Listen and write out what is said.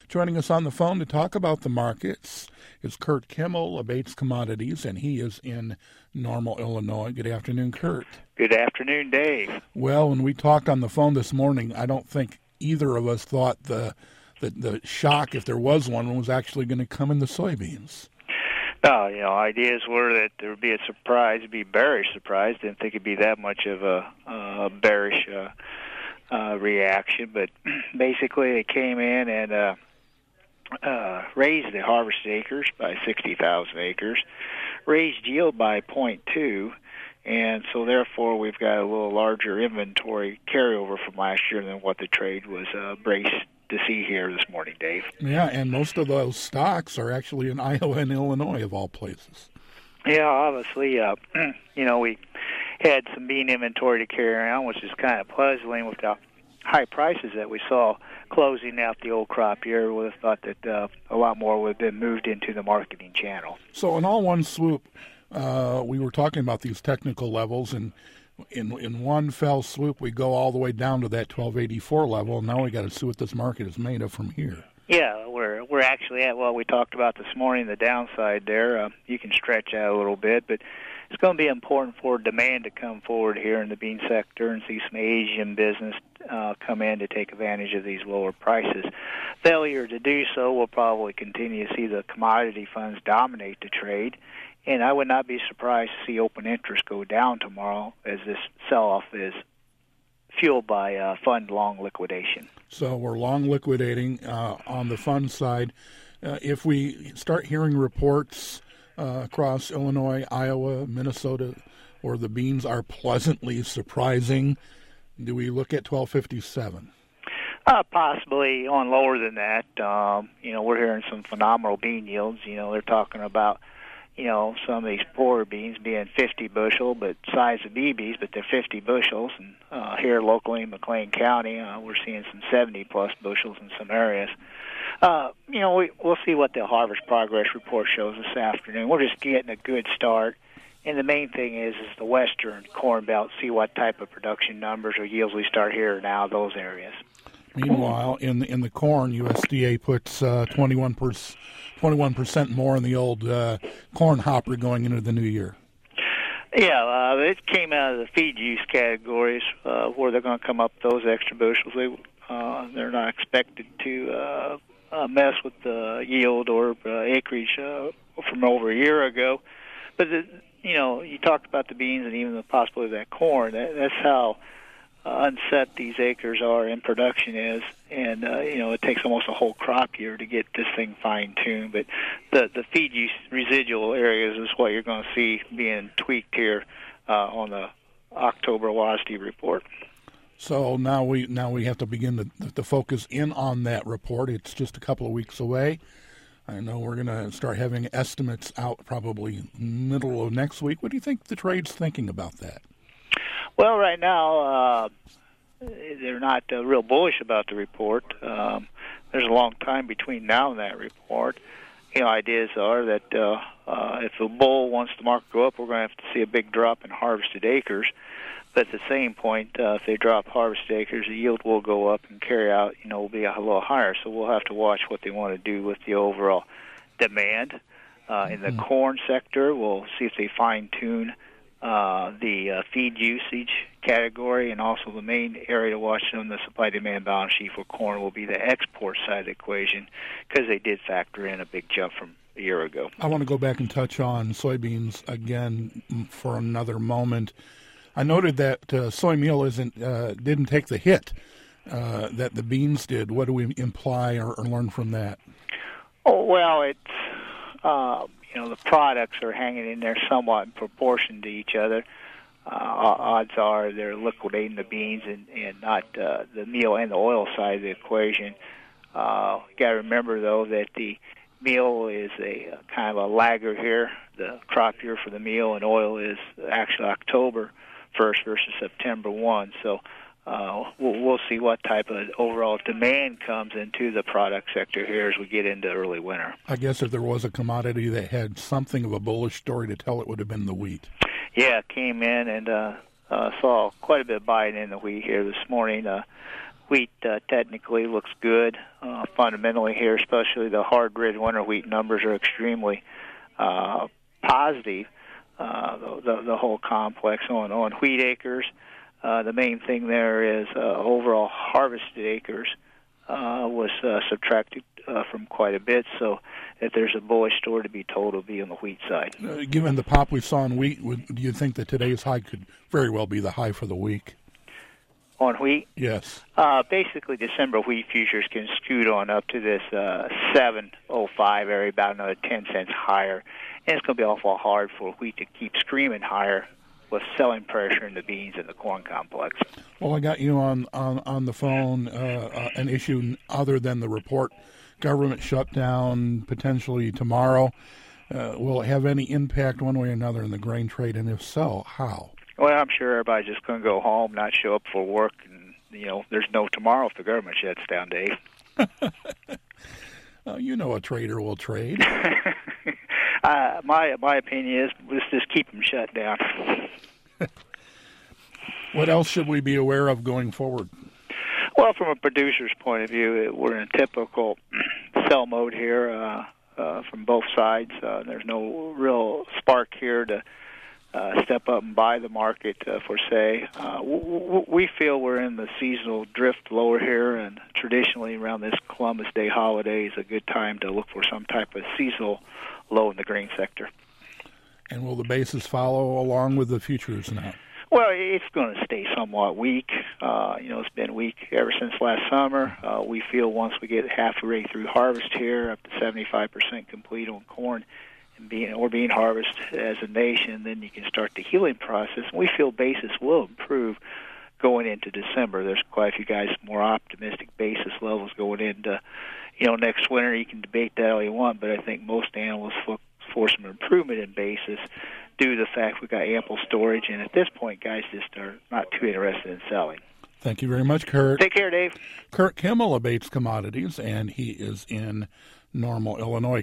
Joining us on the phone to talk about the markets is Kurt Kimmel of Bates Commodities, and he is in Normal, Illinois. Good afternoon, Kurt. Good afternoon, Dave. Well, when we talked on the phone this morning, I don't think either of us thought the shock, if there was one, was actually going to come in the soybeans. No, ideas were that there would be a surprise, be bearish surprise. Didn't think it'd be that much of a bearish reaction, but basically they came in and raised the harvest acres by 60,000 acres, raised yield by 0.2, and so therefore we've got a little larger inventory carryover from last year than what the trade was braced to see here this morning, Dave. Yeah, and most of those stocks are actually in Iowa and Illinois, of all places. Yeah, obviously, we had some bean inventory to carry around, which is kind of puzzling with the high prices that we saw closing out the old crop year. We would have thought that a lot more would have been moved into the marketing channel. So in all one swoop, we were talking about these technical levels, and in one fell swoop, we go all the way down to that 1284 level, and now we got to see what this market is made of from here. Yeah, we're actually at what we talked about this morning, the downside there. You can stretch out a little bit, but it's going to be important for demand to come forward here in the bean sector and see some Asian business come in to take advantage of these lower prices. Failure to do so will probably continue to see the commodity funds dominate the trade, and I would not be surprised to see open interest go down tomorrow as this sell-off is fueled by fund long liquidation. So we're long liquidating on the fund side. If we start hearing reports across Illinois, Iowa, Minnesota, where the beans are pleasantly surprising, do we look at 1257? Possibly on lower than that. We're hearing some phenomenal bean yields. They're talking about some of these poorer beans being 50 bushel, but size of BBs, but they're 50 bushels. And here locally in McLean County, we're seeing some 70-plus bushels in some areas. We'll see what the harvest progress report shows this afternoon. We're just getting a good start. And the main thing is the western corn belt, see what type of production numbers or yields we start hearing now, those areas. Meanwhile, in the corn, USDA puts 21% more in the old corn hopper going into the new year. Yeah, it came out of the feed use categories where they're going to come up those extra bushels. They're not expected to mess with the yield or acreage from over a year ago. But, you talked about the beans and even the possibility of that corn. That's how unset these acres are in production is, and it takes almost a whole crop year to get this thing fine-tuned. But the feed use residual areas is what you're going to see being tweaked here on the October WASDE report. So now we have to begin to focus in on that report. It's just a couple of weeks away. I know we're going to start having estimates out probably middle of next week. What do you think the trade's thinking about that? Well, right now, they're not real bullish about the report. There's a long time between now and that report. Ideas are that if the bull wants the market to go up, we're going to have to see a big drop in harvested acres. But at the same point, if they drop harvested acres, the yield will go up and carry out, will be a little higher. So we'll have to watch what they want to do with the overall demand. In the corn sector, we'll see if they fine-tune the feed usage category, and also the main area to watch on the supply-demand balance sheet for corn will be the export side of the equation, because they did factor in a big jump from a year ago. I want to go back and touch on soybeans again for another moment. I noted that soy meal didn't take the hit that the beans did. What do we imply or learn from that? Oh, well, it's the products are hanging in there somewhat in proportion to each other. Odds are they're liquidating the beans and not the meal and the oil side of the equation. You got to remember, though, that the meal is a kind of a lagger here. The crop year for the meal and oil is actually October 1st versus September 1. So we'll see what type of overall demand comes into the product sector here as we get into early winter. I guess if there was a commodity that had something of a bullish story to tell, it would have been the wheat. Yeah, came in and saw quite a bit of buying in the wheat here this morning. Wheat technically looks good. Fundamentally here, especially the hard red winter wheat numbers are extremely positive. The whole complex on wheat acres. The main thing there is overall harvested acres was subtracted from quite a bit. So if there's a bullish story to be told, it'll be on the wheat side. Given the pop we saw in wheat, do you think that today's high could very well be the high for the week? On wheat? Yes. Basically, December wheat futures can scoot on up to this 705 area, about another 10 cents higher. And it's going to be awful hard for wheat to keep screaming higher with selling pressure in the beans and the corn complex. Well, I got you on the phone, an issue other than the report. Government shutdown potentially tomorrow. Will it have any impact one way or another in the grain trade, and if so, how? Well, I'm sure everybody's just going to go home, not show up for work, and there's no tomorrow if the government shuts down, Dave. A trader will trade. My opinion is let's just keep them shut down. What else should we be aware of going forward? Well, from a producer's point of view, we're in a typical sell mode here from both sides. There's no real spark here to step up and buy the market for say. We feel we're in the seasonal drift lower here, and traditionally around this Columbus Day holiday is a good time to look for some type of seasonal low in the grain sector. And will the basis follow along with the futures now? Well, it's going to stay somewhat weak. It's been weak ever since last summer. We feel once we get halfway through harvest here, up to 75% complete on corn, being harvested as a nation, then you can start the healing process. And we feel basis will improve going into December. There's quite a few guys more optimistic basis levels going into, next winter. You can debate that all you want, but I think most analysts look for some improvement in basis due to the fact we've got ample storage. And at this point, guys just are not too interested in selling. Thank you very much, Kurt. Take care, Dave. Kurt Kimmel of Bates Commodities, and he is in Normal, Illinois.